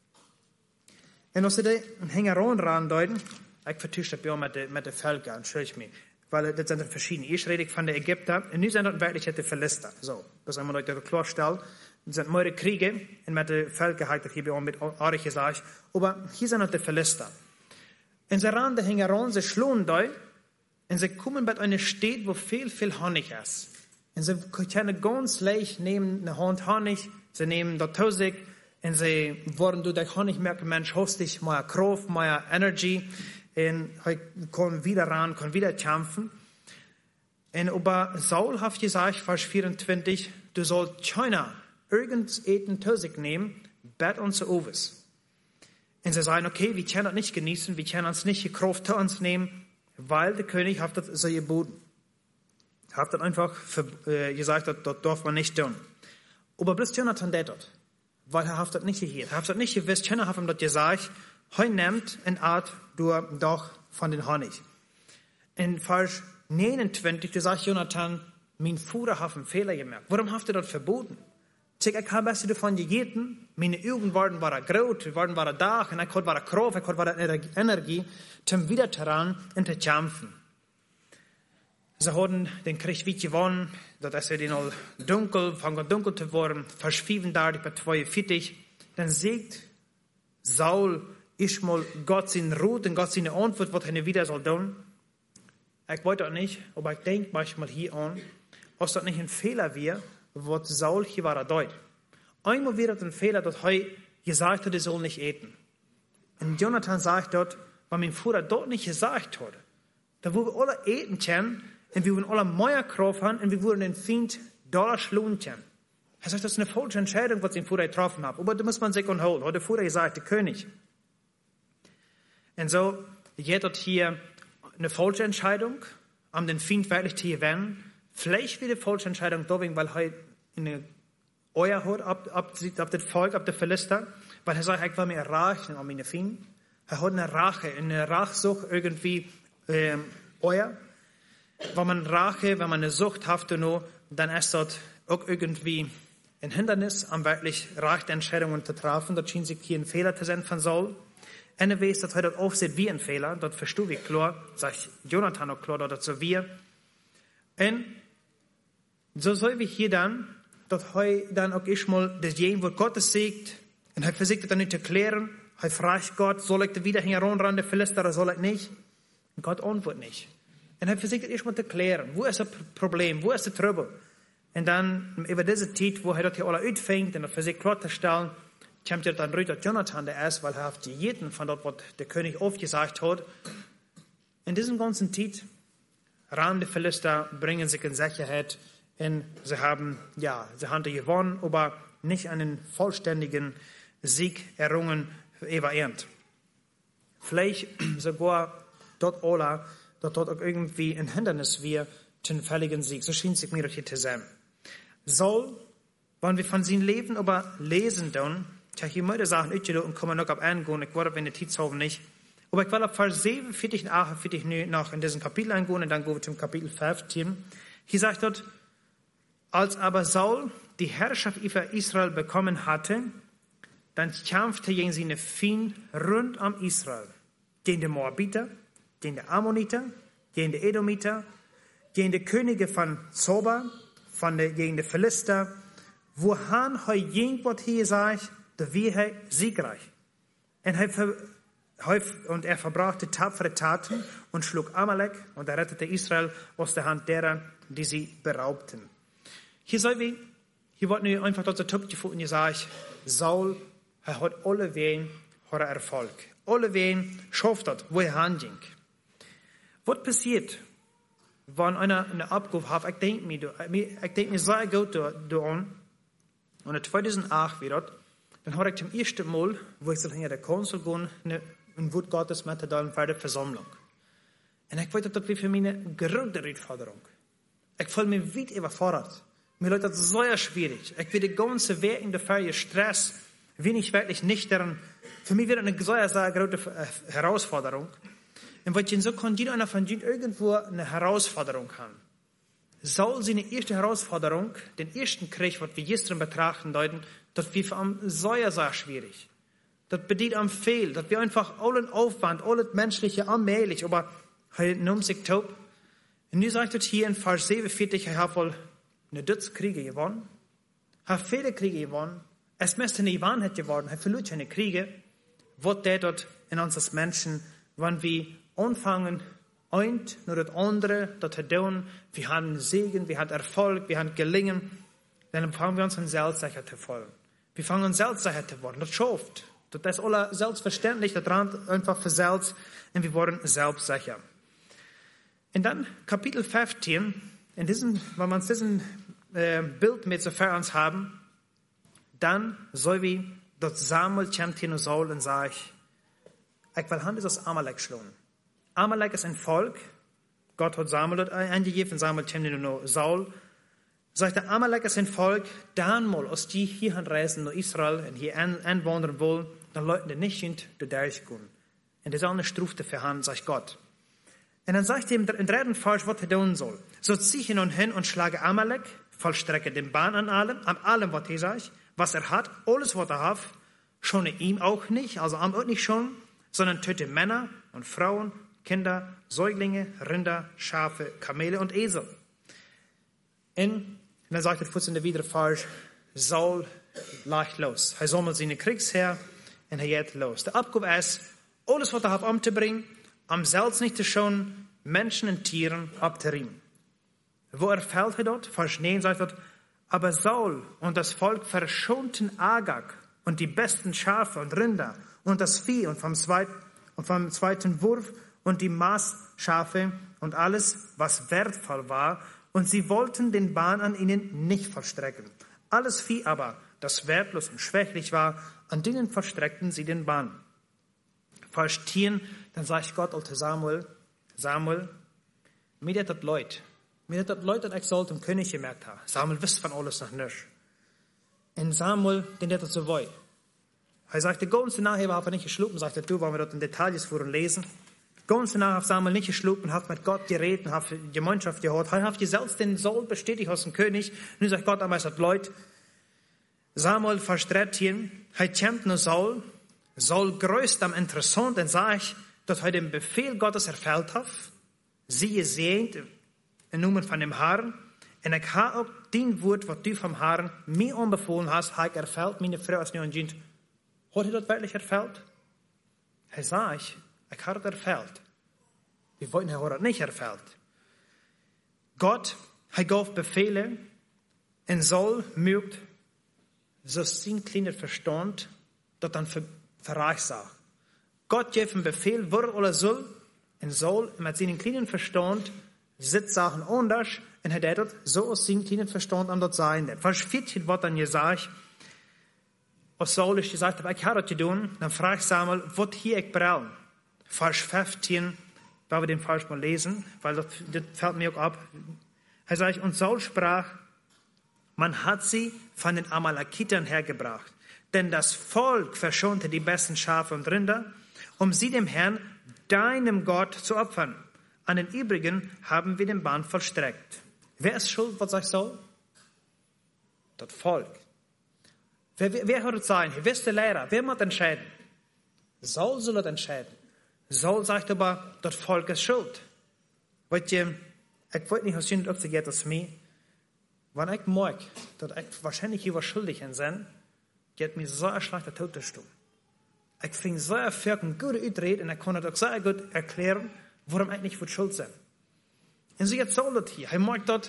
En als ze de heran randuiden, ik vertuig dat bij met de Völker, entschuldig me. Weil das sind verschiedene. Eerst rede ik van de Ägypter, en nu zijn dat werkelijk de Philister. So, das ist einmal dat klarstellen. Es sind mehrere Kriege, und mit den Völkern hat ich hier mit Arich gesagt. Aber hier sind das die Philister. Und sie randen heran, sie schlugen da, und sie kommen bei einer Stadt, wo viel Honig ist. Und sie können ganz leicht nehmen, eine Hand Honig, sie nehmen dort Tausig, und sie wollen durch den Honig merken, Mensch, hast dich mehr Kraft, mehr Energy, und kann wieder ran, kann wieder kämpfen. Und aber Saul hat gesagt, Vers 24, du sollst keiner irgend eten Tausig nehmen, bet uns Oves. Und sie sagen, okay, wir können das nicht genießen, wir können uns nicht die Kraft zu uns nehmen, weil der König hat das so geboten. Hat das einfach gesagt, das darf man nicht tun. Aber bloß Jonathan dort, weil er hat das nicht gehört. Er hat das nicht gewusst, Jonathan hat ihm das gesagt, er nimmt eine Art durch von den Honig. In Vers 29, du sagst Jonathan, mein Führer hat einen Fehler gemacht. Warum hat er das verboten? Ich habe besser davon gegeten, meine Augen waren groß, waren da, und ich hatte Kraft, ich hatte Energie, um wieder daran und zu kämpfen. Sie haben den Krieg weit gewonnen, dass es dann all dunkel, fangen dunkel zu werden, Vers 35 bei 42, dann sagt Saul, ich mal Gott sein Ruhe und Gott seine Antwort, was er wieder soll tun. Ich weiß das nicht, aber ich denke manchmal hier an, ob das nicht ein Fehler wäre, was Saul hier war deut. Einmal wäre das ein Fehler, dass er gesagt hat, er soll nicht eten. Und Jonathan sagt dort, weil mein Führer dort nicht gesagt hat, da wo wir alle eten können, und wir wollen alle mehr Kraft haben, und wir wollen den Feind da schlagen können. Er sagt, das ist eine falsche Entscheidung, was den Führer getroffen hat. Aber da muss man sich anholen. Hat der Führer gesagt, der König. Und so geht dort hier eine falsche Entscheidung, um den Feind wirklich zu gewinnen. Vielleicht wieder falsche Entscheidung, weil er eine Euer hat, ab das Volk, ab der Philister, weil er sagt, ich will mir rächen an meine Finden. Er hat eine Rachsucht irgendwie, Euer. Wenn man Rache, wenn man eine Sucht hat, dann ist das auch irgendwie ein Hindernis, um wirklich rechte Entscheidungen zu treffen. Das schien sich hier ein Fehler zu sein von Saul. Anyways, dass er das aufsieht wie ein Fehler, das verstehe ich klar, sagt Jonathan auch klar, dass so wir. Und so soll wir hier dann, dass er dann auch mal das Jen, wo Gott es sagt, und er versucht dann nicht zu klären, er fragt Gott, soll ich da wieder heranrennen, der Philister, oder soll ich nicht? Und Gott antwortet nicht. Und er versucht erstmal zu klären, wo ist das Problem, wo ist der Trouble? Und dann, über diese Zeit, wo er das hier alle ausfängt, und er versucht klarzustellen, kommt er dann rüber, Jonathan der ist, weil er hat jeden von dort, was der König aufgesagt hat. In diesem ganzen Zeit, ran die Philister, bringen sich in Sicherheit, und sie haben gewonnen, aber nicht einen vollständigen Sieg errungen, erwähnt. Vielleicht sogar dort alle, dass dort auch irgendwie ein Hindernis wäre, zum völligen Sieg. So schien es mir hier zu sein. Saul, wenn wir von seinem Leben aber lesen dann, ich möchte sagen, und kommen noch ab eingehen, ich werde, wenn die Zeit haben nicht. Aber ich will auf Vers 47 und 48 noch in diesem Kapitel eingehen, und dann gehen wir zum Kapitel 15. Hier sagt dort, als aber Saul die Herrschaft über Israel bekommen hatte, dann kämpfte gegen seine Feinde rund um Israel. Gegen die Moabiter, gegen die Ammoniter, gegen die Edomiter, gegen die Könige von Zoba, gegen die Philister, wo han irgendwas hier sagt, da wir er siegreich. Und er verbrachte tapfere Taten und schlug Amalek und er rettete Israel aus der Hand derer, die sie beraubten. Hier wird nur einfach dazu gefunden, hier sage ich, Saul, er hat alle Wehen, hat er Erfolg. Alle Wehen schafft das, wo er hinging. Was passiert, wenn einer eine Abgabe hat? Ich denke mir sehr gut daran, und in 2008 wieder, dann habe ich zum ersten Mal, wo ich so hinter der Konsul gehen, ein Wort Gottes mit der Versammlung. Und ich weiß, das wird für mich eine große Herausforderung. Ich fühle mich weit überfordert. Mir Leute, das ist sehr schwierig. Ich will die ganze Weg in der Ferie Stress, bin ich wirklich nicht daran. Für mich wird eine sehr, sehr große Herausforderung. Und weil so kann jeder einer von ihnen irgendwo eine Herausforderung haben. Saul seine erste Herausforderung, den ersten Krieg, was wir gestern betrachten deuten, das wir am sehr schwierig. Das bedient am Fehl, dass wir einfach allen Aufwand, alles Menschliche allmählich, aber er nimmt sich taub. Und nu sagt es hier in Vers 47, er hat wohl eine Dutz Kriege gewonnen, hat viele Kriege gewonnen, es müsste eine Wahrheit geworden, er verliert seine Kriege. Was der dort in uns Menschen, wenn wir anfangen, eint nur das andere, das zu tun, wir haben Segen, wir haben Erfolg, wir haben Gelingen, dann fangen wir uns an Selbstsicher zu folgen. Wir fangen an Selbstsicher zu werden, das schafft. Das ist alles selbstverständlich, das rennt einfach für selbst und wir werden selbstsicher. Und dann Kapitel 15, wenn wir uns diesen Bild mit so vor uns haben, dann soll wir dat Samuel kommt hier nach Saul und sagt, ich will Hand das Amalek schlagen. Amalek ist ein Volk. Gott hat Samuel eingegeben, Samuel kommt hier nach Saul. Sagt der Amalek ist ein Volk, dann mal, als die hier reisen nach Israel und hier anwandern wollen, dann Leuten die nicht sind, die durchgehen. Und das ist auch eine Strafe für Hand, sagt Gott. Und dann sagt er im dritten Vers, was er tun soll. So ziehe ich nun hin und schlage Amalek, vollstrecke den Bahn an allem, was er sagt, was er hat, alles, was er hat, schone ihm auch nicht, also am auch nicht schon, sondern töte Männer und Frauen, Kinder, Säuglinge, Rinder, Schafe, Kamele und Esel. Und dann sagt er in der wieder Vers, Saul leicht los. Er sammelt seine Kriegsherr und er geht los. Der Abgabe ist, alles, was er hat umzubringen, am selbst nicht zu schonen, Menschen und Tieren abzurieben. Wo erfällt er dort? Vers 9 sagt er, aber Saul und das Volk verschonten Agag und die besten Schafe und Rinder und das Vieh und vom zweiten Wurf und die Maßschafe und alles, was wertvoll war, und sie wollten den Bahn an ihnen nicht vollstrecken. Alles Vieh aber, das wertlos und schwächlich war, an denen vollstreckten sie den Bahn. Vers 10, dann sagt Gott unter Samuel, mir das Leute, dass ich sollte dem König gemerkt haben. Samuel wisst von alles noch nicht. Und Samuel, den hat das so weit. Er sagte, ganz nachher war er nicht geschlupen, sagte du, wollen wir dort in Details vor und lesen. Ganz nachher hat Samuel nicht geschlupen, hat mit Gott geredet, hat Gemeinschaft gehört. Er hat selbst den Saul bestätigt aus dem König. Nun sagt Gott einmal, sagt Leute, Samuel verstrebt ihn, er kämpft nur Saul. Saul größt am interessant und sagt, dass er den Befehl Gottes erfüllt hat. Sie sehnt, im Namen von dem Herrn. Und ich habe auch den Wort, was du vom Herrn mir anbefohlen hast, habe ich erfüllt, meine Frau ist nicht angehend. Hat er das wirklich erfüllt? Er sagt, ich habe das erfüllt. Wir wollten, er hat das nicht erfüllt. Gott, er gab Befehle, und Saul mögt so sein kleiner Verstand, das dann verreich sah. Gott gibt einen Befehl, wird oder soll, und Saul mit seinem kleinen Verstand sitzt Sachen anders, und er hat das so aus seinem kleinen Verstand an das sein. Vers 14 wird dann gesagt, als Saul ist gesagt, ich habe das zu tun, dann fragt Samuel, was hier ich brauche. Vers 15, weil wir den Vers mal lesen, weil das fällt mir auch ab. Er sagt, und Saul sprach, man hat sie von den Amalekitern hergebracht, denn das Volk verschonte die besten Schafe und Rinder, um sie dem Herrn, deinem Gott, zu opfern. An den übrigen haben wir den Bann vollstreckt. Wer ist schuld, was sagt Saul? Das Volk. Wer hat es sein? Wer ist der Lehrer? Wer muss entscheiden? Saul soll es entscheiden. Saul sagt aber, das Volk ist schuld. Weißt du, ich weiß nicht, was jemand aufzugeht als mir. Wenn ich mag, dass ich wahrscheinlich hier was schuldig bin, geht mir so ein schlechter Tod zu tun. Ich finde so ein gute Ausrede und ich kann das auch sehr gut erklären, warum ich nicht für schuld bin. Und sie hat Saul das hier. Er mag das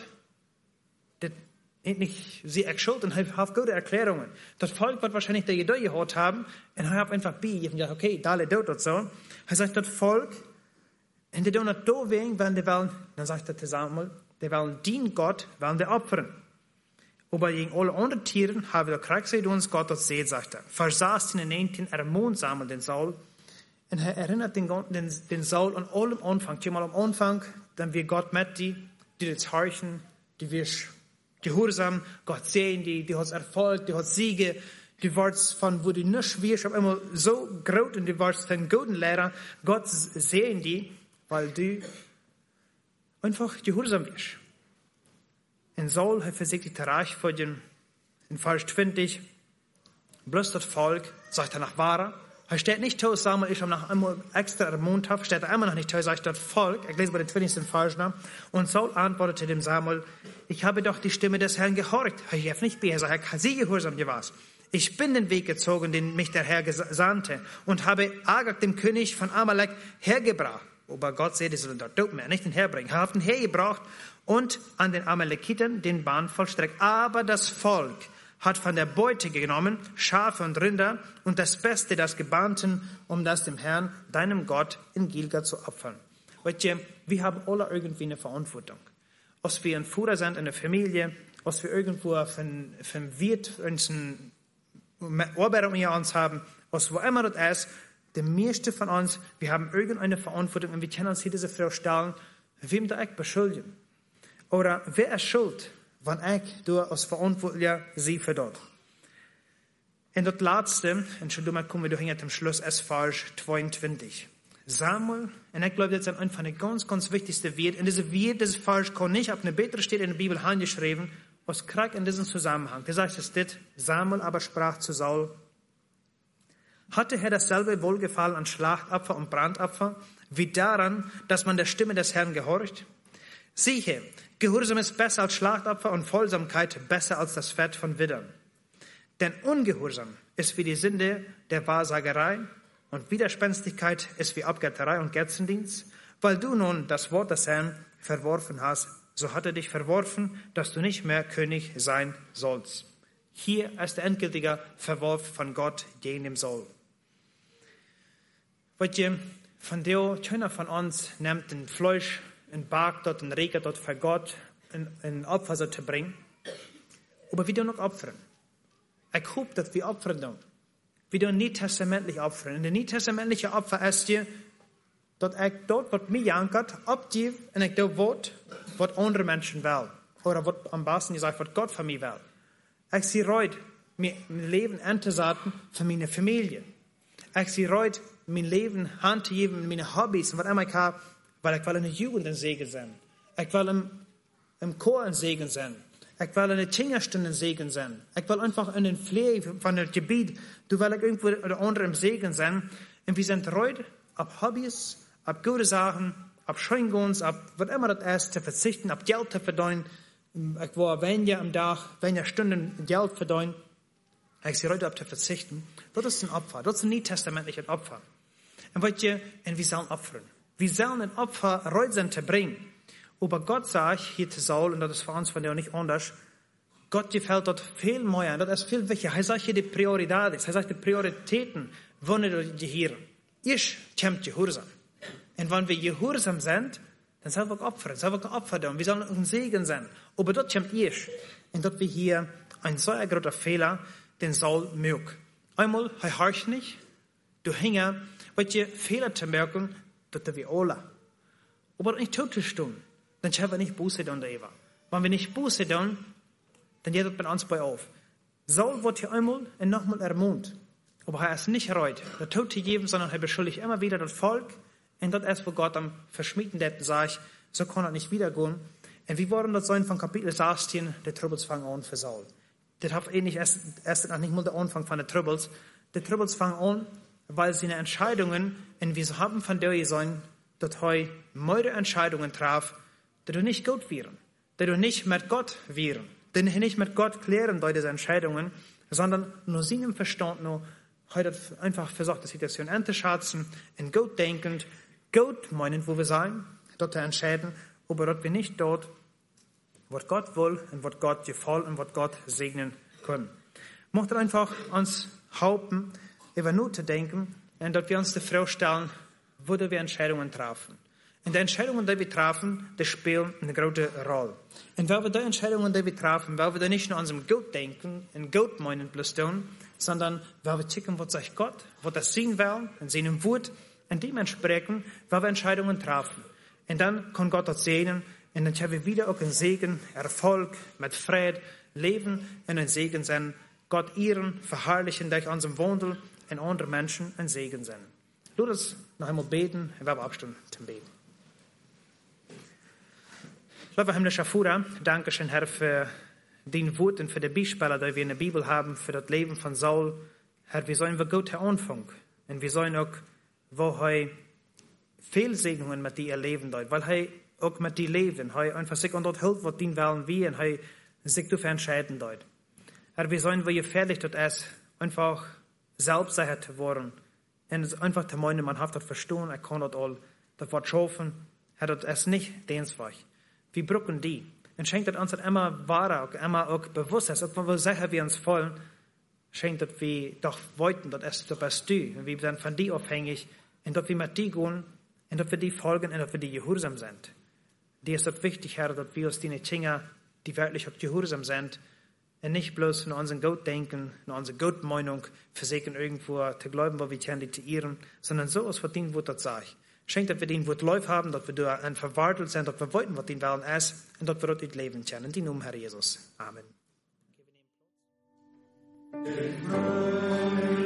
nicht, sie ist schuld und er hat gute Erklärungen. Das Volk wird wahrscheinlich die Idee gehört haben und er hat einfach und gesagt, okay, da tut das so. Er sagt, das Volk, und die tun das da wegen, wenn die wollen, dann sagt er zu Samuel, die wollen dienen Gott, wollen die opfern. Aber gegen alle anderen Tieren haben wir Krieg uns Gott das seht, sagt er. Vers 16 und 19 ermahnt Samuel den Saul und er erinnert den Saul an allem Anfang. Hier mal am Anfang, dann wir Gott mit die das horchen, die wir gehorsam, Gott sehen die hat Erfolg, die hat Siege, die warst von wo die nicht wirst, aber immer so groß und die warst von guten Lehrer, Gott sehen die, weil du einfach gehorsam wirst. En Saul heeft voorzichtig te reich voor je. In Vers 20. Bloß das Volk sagt danach wahrer. Er steht nicht zu Samuel, ich habe noch einmal extra ermahnt habe, steht er immer noch nicht zu, sagt das Volk. Ich lese bei den 20. Vers nach. Und Saul antwortete dem Samuel, ich habe doch die Stimme des Herrn gehorcht. Ich habe nicht mehr gesagt, sie gehorsam gewesen. Ich bin den Weg gezogen, den mich der Herr gesandte, und habe Agag, dem König von Amalek, hergebracht. Aber Gott sieht, es dort tut mir nicht herbringen. Er hat ihn hergebracht und an den Amalekiten den Bann vollstreckt. Aber das Volk hat von der Beute genommen, Schafe und Rinder und das Beste, das Gebannten, um das dem Herrn, deinem Gott, in Gilgal zu opfern. Weißt du, wir haben alle irgendwie eine Verantwortung. Als wir ein Führer sind in der Familie, als wir irgendwo von Wirt uns ein Arbeit uns haben, als wo immer das ist, der meiste von uns, wir haben irgendeine Verantwortung und wir können uns hier diese Frage stellen, wem da ich beschuldigen? Oder wer ist schuld? Wanneer ik door als verantwoordelijke zie voor dat. En dat laatste, en zodoende komen we door zum Schluss, is Vers 22. Samuel, en ik glaube, dat is een van de ganz wichtigste Werte. En deze Vers kan niet op een betere steht in der Bibel handgeschrieben, als krijg in diesem Zusammenhang. Der sagt es dit, Samuel aber sprach zu Saul, hatte Herr dasselbe Wohlgefallen an Schlachtopfer und Brandopfer, wie daran, dass man der Stimme des Herrn gehorcht? Siehe, Gehorsam ist besser als Schlachtopfer und Vollsamkeit besser als das Fett von Widdern. Denn Ungehorsam ist wie die Sünde der Wahrsagerei und Widerspenstigkeit ist wie Abgötterei und Götzendienst. Weil du nun das Wort des Herrn verworfen hast, so hat er dich verworfen, dass du nicht mehr König sein sollst. Hier ist der endgültige Verwurf von Gott gegen Saul. Weißt du, von der keiner von uns nimmt den Fleisch, ein Bag dort, ein Reger dort für Gott, ein Opfer zu bringen. Aber wir tun noch opfern. Ich hoffe, dass wir opfern tun. Wir tun nie testamentlich opfern. Und der nie testamentliche Opfer ist hier, dass ich dort, was mir jankert, abgebe, und ich tue was andere Menschen will. Oder was am besten gesagt, was Gott von mir will. Ich sehe heute mein Leben anzusetzen für meine Familie. Ich sehe heute mein Leben handzuheben, meine Hobbys und was immer ich habe, weil ich will in der Jugend ein Segen sein. Ich will im Chor ein Segen sein. Ich will in der Kinderstunde ein Segen sein. Ich will einfach in den Pflege von dem Gebiet, du will ich irgendwo oder andere im Segen sein. Und wir sind heute ab Hobbys, ab gute Sachen, ab Scheingons, ab was immer das ist, zu verzichten, ab Geld zu verdienen. Ich will weniger am Tag, weniger Stunden Geld verdienen. Ich sehe heute ab zu verzichten. Das ist ein Opfer. Das ist ein nie-testamentliches Opfer. Und weißt du, und wir sollen opfern. Wir sollen ein Opfer heute zu bringen. Aber Gott sagt hier zu Saul, und das ist für uns von der nicht anders, Gott gefällt dort viel mehr, das ist viel wichtiger. Er sagt hier die Prioritäten, er sagt die Prioritäten, wollen die hier. Ich kämpfe Gehorsam. Und wenn wir Gehorsam sind, dann sollen wir opfern, wir sollen ein Segen sein. Aber dort kämpft ich. Und dort wir hier ein sehr großer Fehler, den Saul mögt. Einmal, er horcht nicht, du hängst, weil je Fehler zu merken, dass wir alle. Aber nicht tot zu tun, dann haben wir nicht Buße tun, Eva. Wenn wir nicht Buße tun, dann geht das bei uns bei auf. Saul wird hier einmal und nochmal ermahnt. Aber er ist nicht reut, der Tod zu geben, sondern er beschuldigt immer wieder das Volk. Und das ist, wo Gott am Verschmieden sagt, so kann er nicht wiedergehen. Und wie wollen das sein von Kapitel 16, der Troubles fangen an für Saul. Das hat nicht erst noch nicht mal der Anfang von den Troubles. Die Troubles fangen an, weil sie eine Entscheidungen, und wir haben von der sein, dass er mehrere Entscheidungen traf, die nicht gut wären, die nicht mit Gott wären, die nicht mit Gott klären durch diese Entscheidungen, sondern nur seinem Verstand nur heute einfach versucht, die Situation einzuschätzen, in Gott denkend, Gott meinen, wo wir sein, dort entscheiden, aber dort wir nicht dort, was Gott will und was Gott gefällt und was Gott segnen können. Mochte einfach uns helfen, über nur zu denken und dass wir uns die Frage stellen, wo wir Entscheidungen treffen. Und die Entscheidungen, die wir treffen, die spielen eine große Rolle. Und weil wir die Entscheidungen, die wir treffen, weil wir da nicht nur an unserem Gott denken, in Gott meinen bloß tun, sondern weil wir checken, was sagt Gott, was das sehen will, in seinem Wort, und dementsprechend, weil wir Entscheidungen treffen. Und dann kann Gott das segnen, und dann haben wir wieder auch einen Segen, Erfolg, mit Frieden, Leben und ein Segen sein, Gott ehren, verherrlichen durch unseren Wandel und andere Menschen ein Segen sein. Lass uns noch einmal beten, und wir haben Abstand zum Beten. Lieber himmlischer Vater, danke schön, Herr, für den Wort und für die Beispiele, die wir in der Bibel haben, für das Leben von Saul. Herr, wir sollen wir gut Anfang. Und wir sollen auch, wo er Fehlsegnungen mit dir erleben dort, weil er auch mit dir leben, er einfach sich und dort hilft, was den wollen wir, und er sich dafür entscheiden dort. Herr, wir sollen wir fertig dort es einfach selbstsicher zu werden. Und einfach zu meinen, man hat das verstehen, kann das all, das Wort schaffen, Herr, das ist nicht densweg. Wir brauchen die. Und schenkt das uns immer wahrer, immer auch bewusst, auch wenn wir sicher wir uns wollen, schenkt das wir doch wollten, das bist du. Und wir sind von dir abhängig, und dass wir mit dir gehen, und dass wir die folgen, und dass wir die gehorsam sind. Dir ist das wichtig, Herr, dass wir uns die Kinder, die wirklich auch gehorsam sind, und nicht bloß nur unseren Gott denken, nur unsere Gottmeinung versuchen irgendwo zu glauben, wo wir kandidieren, sondern so aus verdienen, was das sagt. Schenkt, dass wir den Wort läuft haben, dass wir da verwaltet sind, dass wir wollten, was den wollen ist, und dass wir dort nicht leben können. In die Namen, Herr Jesus. Amen.